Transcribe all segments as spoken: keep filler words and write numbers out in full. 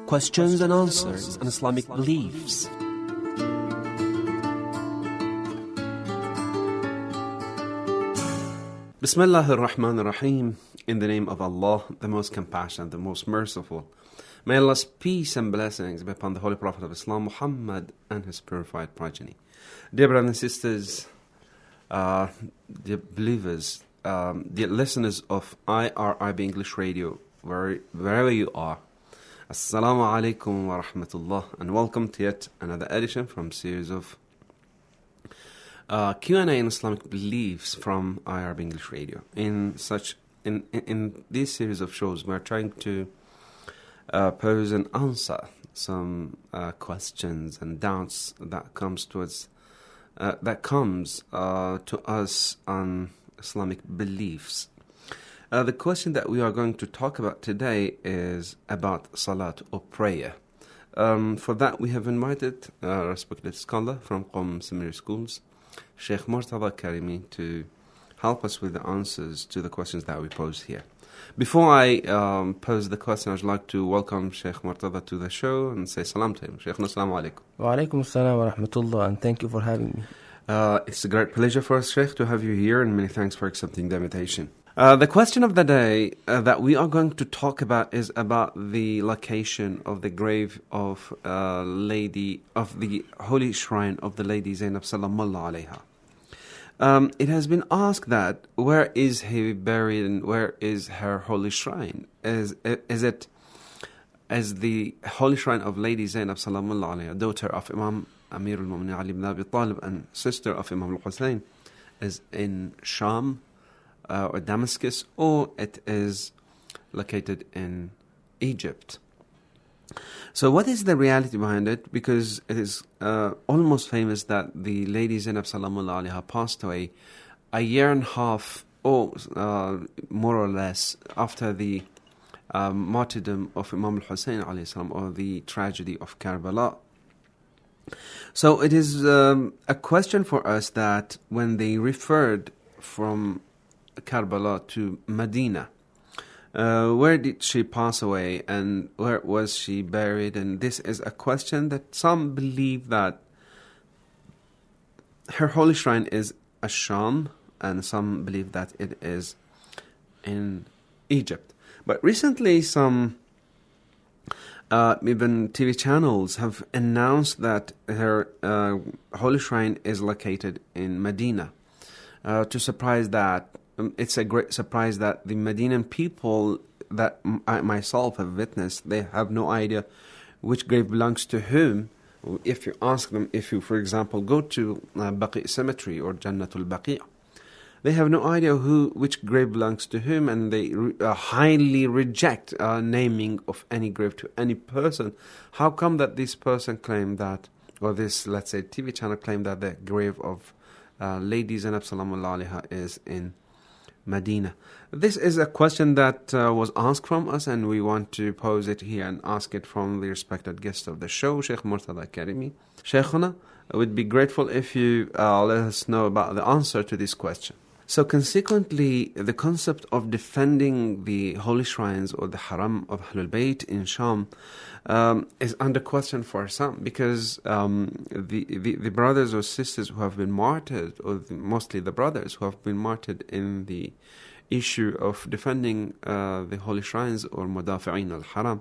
Questions and answers on Islamic beliefs. Bismillah ar-Rahman ar-Rahim. In the name of Allah, the most compassionate, the most merciful. May Allah's peace and blessings be upon the Holy Prophet of Islam, Muhammad, and his purified progeny. Dear brothers and sisters, uh, dear believers, um, dear listeners of I R I B English Radio, where, wherever you are, Assalamu alaikum wa rahmatullah, and welcome to yet another edition from series of uh, Q and A in Islamic beliefs from I R B English Radio. In such in, in in this series of shows, we're trying to uh, pose and answer some uh, questions and doubts that comes towards uh, that comes uh, to us on Islamic beliefs. Uh, the question that we are going to talk about today is about salat or prayer. Um, for that, we have invited a respected scholar from Qom Seminary Schools, Sheikh Murtada Karimi, to help us with the answers to the questions that we pose here. Before I um, pose the question, I'd like to welcome Sheikh Murtada to the show and say salam to him. Sheikh, assalamu alaikum. Wa alaikum assalam wa rahmatullah, and thank you for having me. Uh, it's a great pleasure for us, Sheikh, to have you here, and many thanks for accepting the invitation. Uh, the question of the day uh, that we are going to talk about is about the location of the grave of uh, Lady of the holy shrine of the Lady Zainab Salamallah alayha. Um, it has been asked that where is he buried and where is her holy shrine? Is is it as the holy shrine of Lady Zainab Salamallah alayha, daughter of Imam Amir al-Mu'minin Ali ibn Abi Talib and sister of Imam al-Hussein, is in Sham Uh, or Damascus, or it is located in Egypt. So what is the reality behind it? Because it is uh, almost famous that the Lady Zainab Salamullah alayha passed away a year and a half, or uh, more or less, after the um, martyrdom of Imam al-Hussein alayhi salam, or the tragedy of Karbala. So it is um, a question for us that when they referred from Karbala to Medina, uh, where did she pass away and where was she buried? And this is a question that some believe that her holy shrine is Asham, and some believe that it is in Egypt. But recently some uh, even T V channels have announced that her uh, holy shrine is located in Medina. Uh, to surprise that Um, it's a great surprise that the Medinan people that m- I myself have witnessed, they have no idea which grave belongs to whom. If you ask them, if you, for example, go to uh, Baqi Cemetery or Jannatul Baqi', they have no idea who which grave belongs to whom, and they re- uh, highly reject uh, naming of any grave to any person. How come that this person claimed that, or this, let's say, T V channel claimed that the grave of uh, Lady Zainab Salamullah alayha is in Medina? This is a question that uh, was asked from us, and we want to pose it here and ask it from the respected guest of the show, Sheikh Murtada Karimi. Sheikhuna, I would be grateful if you uh, let us know about the answer to this question. So consequently, the concept of defending the holy shrines or the haram of Ahlul Bayt in Sham um, is under question for some, because um, the, the the brothers or sisters who have been martyred, or the, mostly the brothers who have been martyred in the issue of defending uh, the holy shrines or mudafi'in al-haram,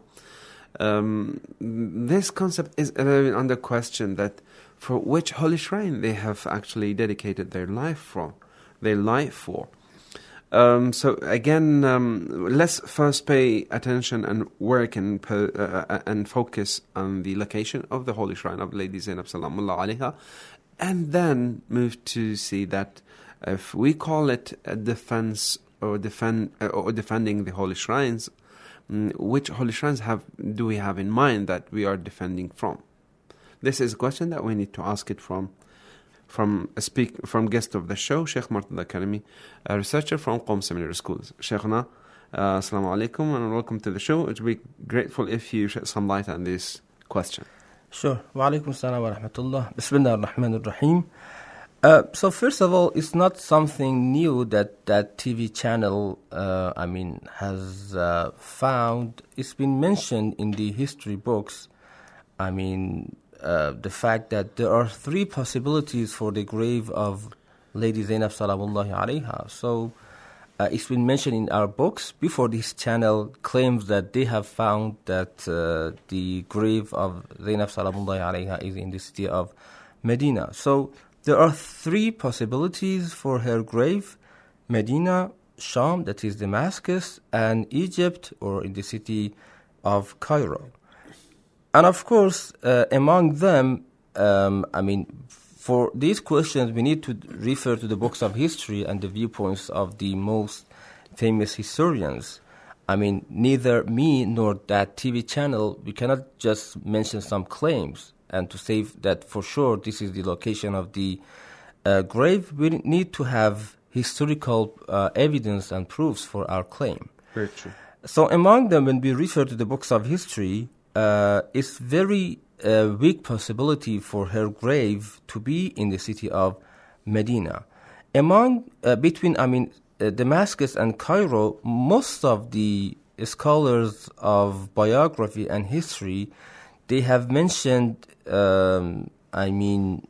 um, this concept is uh, under question, that for which holy shrine they have actually dedicated their life from. Their life for. Um, so again, um, let's first pay attention and work and po- uh, and focus on the location of the holy shrine of Lady Zainab Salamullah alayha, and then move to see that if we call it a defense or defend uh, or defending the holy shrines, um, which holy shrines have do we have in mind that we are defending from? This is a question that we need to ask it from. From a speak from guest of the show, Sheikh Murtada Karimi, a researcher from Qom Seminary Schools. Sheikhna, uh, assalamu alaikum and welcome to the show. I'd be grateful if you shed some light on this question. Sure. Wa alaikum assalam wa rahmatullah. Bismillah ar-Rahman ar-Rahim. Uh, so first of all, it's not something new that that T V channel, uh, I mean, has uh, found. It's been mentioned in the history books. I mean, uh, the fact that there are three possibilities for the grave of Lady Zainab Salamullahi alayha. So uh, it's been mentioned in our books. Before this channel claims that they have found that uh, the grave of Zainab Salamullahi alayha is in the city of Medina. So there are three possibilities for her grave: Medina, Sham, that is Damascus, and Egypt, or in the city of Cairo. And of course, uh, among them, um, I mean, for these questions, we need to refer to the books of history and the viewpoints of the most famous historians. I mean, neither me nor that T V channel, we cannot just mention some claims and to say that for sure this is the location of the uh, grave. We need to have historical uh, evidence and proofs for our claim. Very true. So among them, when we refer to the books of history, uh, it's very uh, weak possibility for her grave to be in the city of Medina. Among, uh, between, I mean, uh, Damascus and Cairo, most of the scholars of biography and history, they have mentioned, um, I mean,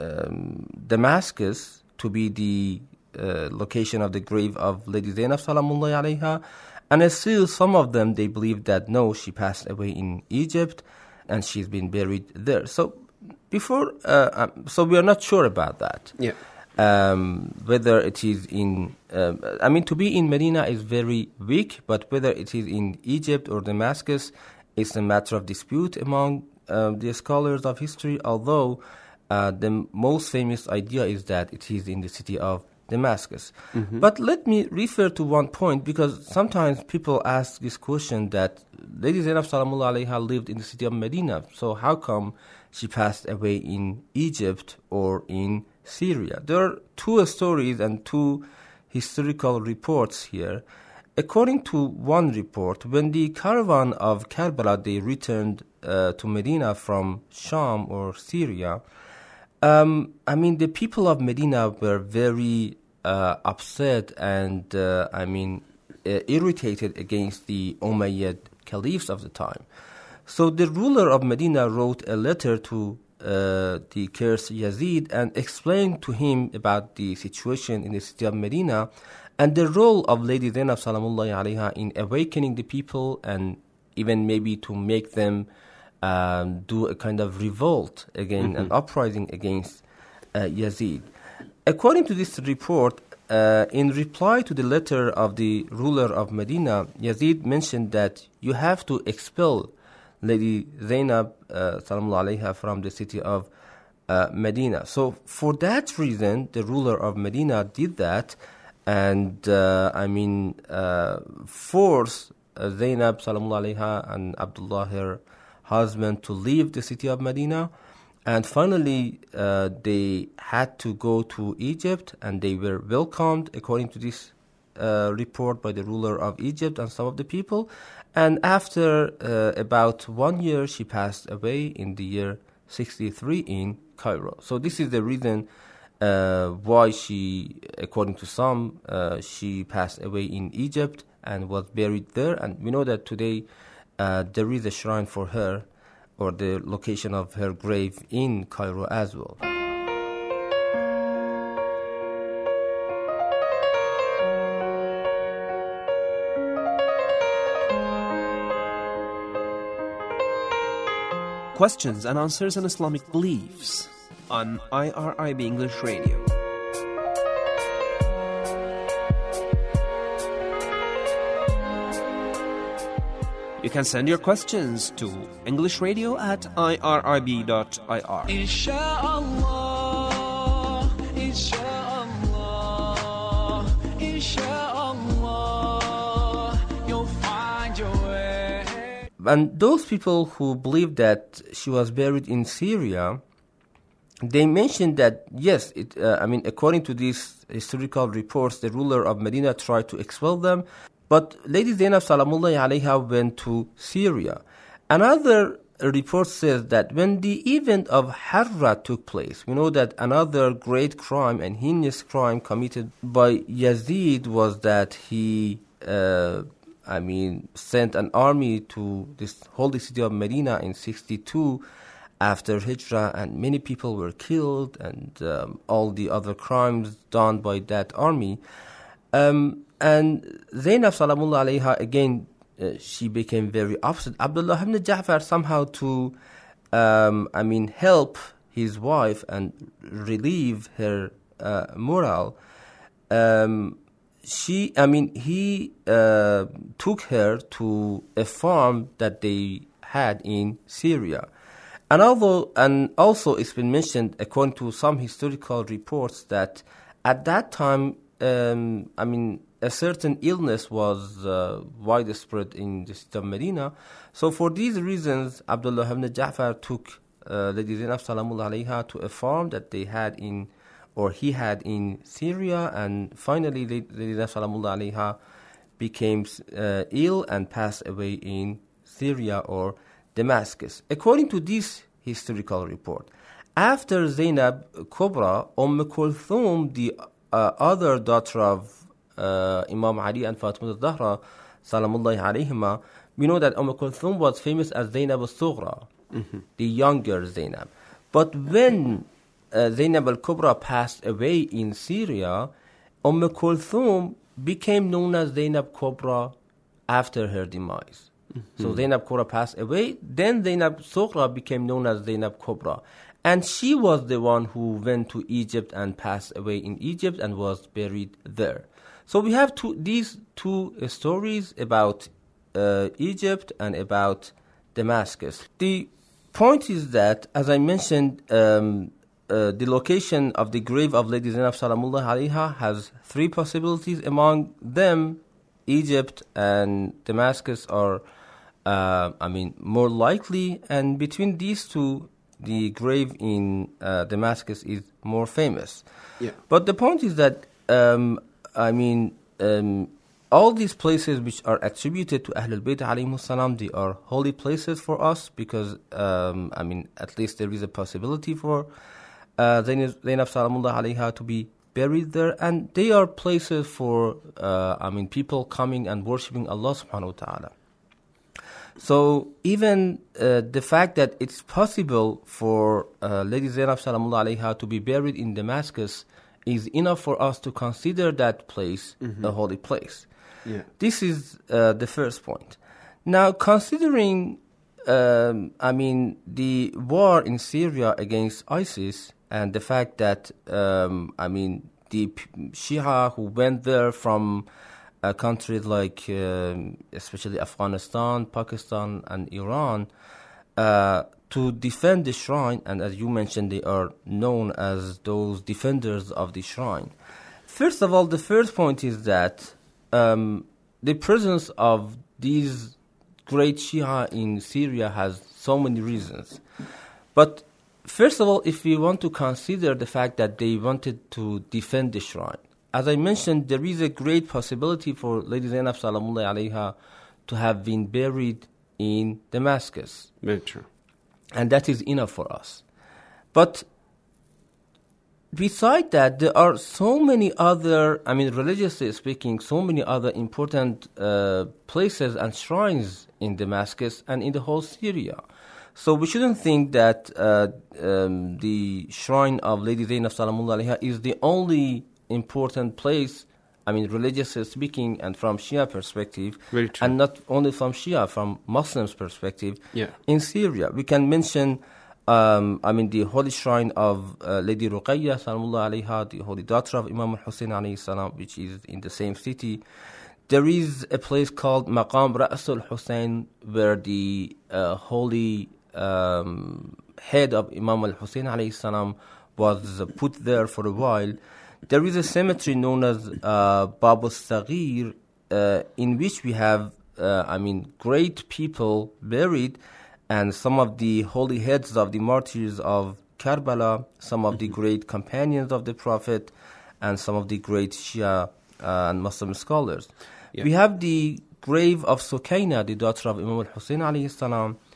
um, Damascus to be the uh, location of the grave of Lady Zainab Salamullahi alayha. And still, some of them, they believe that, no, she passed away in Egypt and she's been buried there. So before, uh, um, so we are not sure about that. Yeah. Um, whether it is in, um, I mean, to be in Medina is very weak, but whether it is in Egypt or Damascus, it's a matter of dispute among uh, the scholars of history, although uh, the most famous idea is that it is in the city of Damascus. Mm-hmm. But let me refer to one point, because sometimes people ask this question that Lady Zainab Salamullahi alayha lived in the city of Medina, so how come she passed away in Egypt or in Syria? There are two stories and two historical reports here. According to one report, when the caravan of Karbala, they returned uh, to Medina from Sham or Syria, um, I mean, the people of Medina were very uh, upset and, uh, I mean, uh, irritated against the Umayyad caliphs of the time. So the ruler of Medina wrote a letter to uh, the cursed Yazid and explained to him about the situation in the city of Medina and the role of Lady Zainab Salamullahi alayha in awakening the people and even maybe to make them um, do a kind of revolt again, mm-hmm. an uprising against uh, Yazid. According to this report, uh, in reply to the letter of the ruler of Medina, Yazid mentioned that you have to expel Lady Zainab uh, Salamullahi alayha from the city of uh, Medina. So for that reason, the ruler of Medina did that, and uh, I mean, uh, force uh, Zainab Salamullahi alayha and Abdullah, her husband, to leave the city of Medina. And finally, uh, they had to go to Egypt, and they were welcomed, according to this uh, report, by the ruler of Egypt and some of the people. And after uh, about one year, she passed away in the year sixty-three in Cairo. So this is the reason Uh, why she, according to some, uh, she passed away in Egypt and was buried there. And we know that today uh, there is a shrine for her, or the location of her grave in Cairo as well. Questions and answers on Islamic beliefs on I R I B English Radio. You can send your questions to English Radio at I R I B dot I R. Insha'Allah, Insha'Allah, Insha'Allah, you'll find your way. And those people who believe that she was buried in Syria, they mentioned that, yes, it, uh, I mean, according to these historical reports, the ruler of Medina tried to expel them, but Lady Zainab Salamullahi alayha went to Syria. Another a report says that when the event of Harra took place, we know that another great crime and heinous crime committed by Yazid was that he, uh, I mean, sent an army to this holy city of Medina in sixty-two after Hijrah, and many people were killed, and um, all the other crimes done by that army. Um, and Zainab Salamullah alayha, again, uh, she became very upset. Abdullah ibn Ja'far somehow to, um, I mean, help his wife and relieve her uh, morale. Um, she, I mean, he uh, took her to a farm that they had in Syria. And although, and also it's been mentioned, according to some historical reports, that at that time, um, I mean, a certain illness was uh, widespread in the city of Medina. So for these reasons, Abdullah ibn Ja'far took uh, Lady Zainab Salamullah alayha to a farm that they had in, or he had in Syria, and finally Lady Zainab Salamullah alayha became uh, ill and passed away in Syria or Damascus. According to this historical report, after Zainab Kubra, Umm Kulthum, the uh, other daughter of uh, Imam Ali and Fatima al-Zahra, Salamullahi alayhima, we know that Umm Kulthum was famous as Zainab al-Sughra, mm-hmm. the younger Zainab. But when uh, Zainab al-Kubra passed away in Syria, Umm Kulthum became known as Zainab Kubra after her demise. Mm-hmm. So Zainab Kubra passed away, then Zainab Sughra became known as Zainab Kubra. And she was the one who went to Egypt and passed away in Egypt and was buried there. So we have two, these two uh, stories about uh, Egypt and about Damascus. The point is that, as I mentioned, um, uh, the location of the grave of Lady Zainab Salamullah alayha has three possibilities. Among them, Egypt and Damascus are, uh, I mean, more likely. And between these two, the grave in uh, Damascus is more famous. Yeah. But the point is that, um, I mean, um, all these places which are attributed to Ahlul Bayt alayhimus salam, they are holy places for us because, um, I mean, at least there is a possibility for uh, Zainab Salamullah alayha to be buried there, and they are places for, uh, I mean, people coming and worshipping Allah subhanahu wa ta'ala. So even uh, the fact that it's possible for uh, Lady Zainab Salamullah alayha to be buried in Damascus is enough for us to consider that place mm-hmm. a holy place. Yeah. This is uh, the first point. Now, considering, um, I mean, the war in Syria against ISIS and the fact that, um, I mean, the Shia who went there from uh, countries like, um, especially Afghanistan, Pakistan, and Iran, uh, to defend the shrine, and as you mentioned, they are known as those defenders of the shrine. First of all, the first point is that um, the presence of these great Shia in Syria has so many reasons. But first of all, if we want to consider the fact that they wanted to defend the shrine, as I mentioned, there is a great possibility for Lady Zainab Salamullah alayha to have been buried in Damascus. Very true. And that is enough for us. But beside that, there are so many other, I mean, religiously speaking, so many other important uh, places and shrines in Damascus and in the whole Syria. So we shouldn't think that uh, um, the shrine of Lady Zainab Salamullah alayha is the only important place, I mean, religiously speaking, and from Shia perspective, Very true. and not only from Shia, from Muslims' perspective, yeah. in Syria. We can mention, um, I mean, the holy shrine of uh, Lady Ruqayya, Salamullah alayha, the holy daughter of Imam al-Hussein alayhi salam, which is in the same city. There is a place called Maqam Ra's al-Hussein, where the uh, holy um, head of Imam al-Hussein alayhi salam was uh, put there for a while. There is a cemetery known as uh, Bab al-Saghir, uh, in which we have, uh, I mean, great people buried, and some of the holy heads of the martyrs of Karbala, some of the great companions of the Prophet, and some of the great Shia uh, and Muslim scholars. Yeah. We have the grave of Sukaina, the daughter of Imam al-Hussein alayhi salam,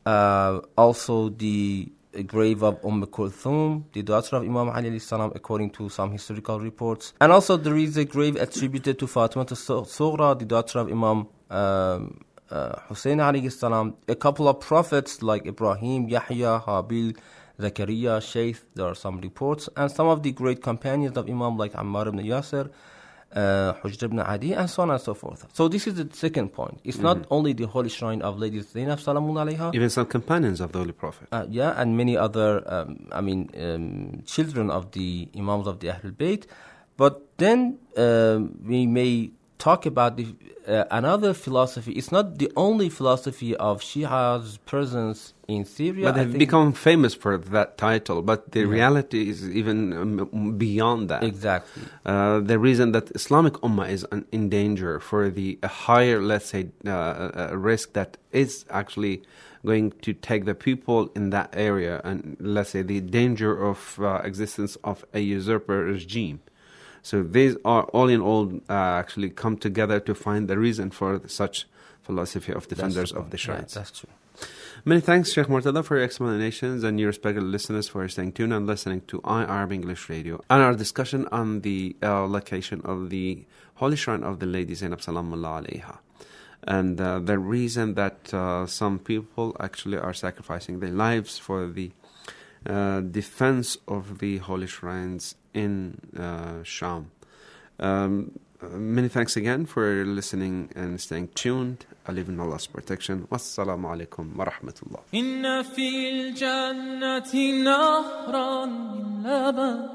Uh, also the grave of Umm Kulthum, the daughter of Imam Ali alayhi salam, according to some historical reports. And also there is a grave attributed to Fatima al-Sughra, the daughter of Imam um, uh, Hussein alayhi salam. A couple of prophets like Ibrahim, Yahya, Habil, Zakaria, Shaykh, there are some reports. And some of the great companions of Imam like Ammar ibn Yasir, Uh, Hujr ibn Adi, and so on and so forth. So this is the second point. It's mm-hmm. not only the holy shrine of Lady Zainab Salamun alayha. Even some companions of the Holy Prophet. Uh, yeah, and many other, um, I mean, um, children of the Imams of the Ahlul Bayt. But then uh, we may talk about the, uh, another philosophy. It's not the only philosophy of Shia's presence in Syria. But they've become famous for that title, but the yeah. reality is even um, beyond that. Exactly. Uh, the reason that Islamic Ummah is un- in danger for the a higher, let's say, uh, a risk that is actually going to take the people in that area, and let's say the danger of uh, existence of a usurper regime. So these are all in all uh, actually come together to find the reason for such philosophy of defenders of the shrines. Yeah, that's true. Many thanks, Sheikh Murtada, for your explanations, and you respected listeners for staying tuned and listening to I R B English Radio and our discussion on the uh, location of the Holy Shrine of the Lady Zainab Salamullah alayha. And uh, the reason that uh, some people actually are sacrificing their lives for the uh, defense of the holy shrines in uh, Sham. Um, many thanks again for listening and staying tuned. I live in Allah's protection. Wassalamu alaikum wa rahmatullah. Inna fil jannati nahran min laban.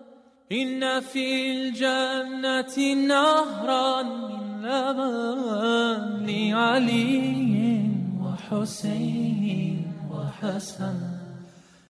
Inna fil jannati nahran min laban li Ali wa Hussein wa Hasan.